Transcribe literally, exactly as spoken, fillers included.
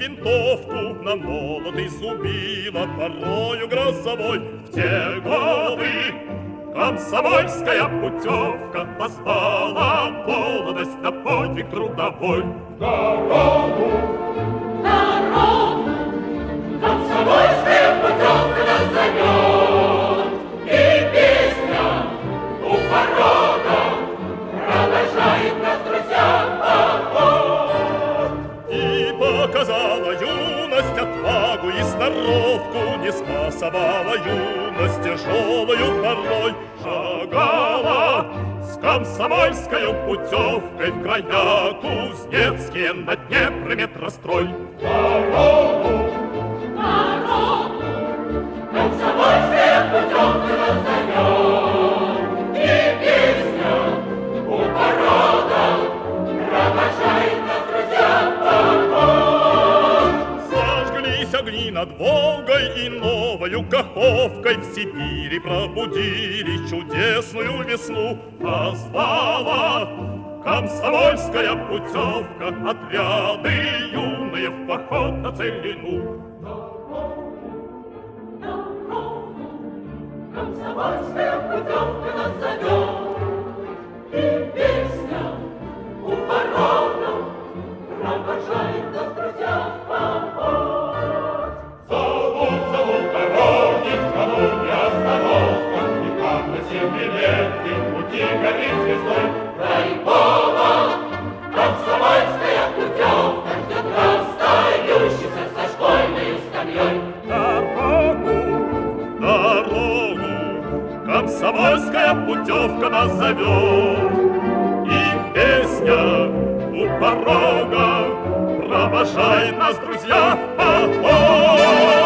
винтовку, на молот и зубило порою грозовой. В те годы комсомольская путевка послала молодость на подвиг трудовой. Народу, народу, комсомольская путевка нас зовет, и песня у порога провожает нас, друзья, поход. И показала юность отвагу и сноровку, не спасовала юность тяжелою порой. Шагала с комсомольской путевкой в края кузнецкие на Днепре метрострой. Народу, народу, комсомольская путевка нас зовет, и песня у порога провожает нас, друзья, поход. Зажглись огни над Волгой и новою Каховкой, в Сибири пробудили чудесную весну. Позвала комсомольская путевка отряды юные в поход на целину. Комсомольская путевка нас зовет, и песня у порога провожает нас, друзья, поход. Зовут, зовут дороги, в кому не остановка, и как на семь билеты пути горит звездой. Райкома, комсомольская путевка ждет расстающихся со школьной скамьей. Дорогу, дорогу, комсомольская путевка нас зовет, и песня у порога провожает нас, друзья, в поход.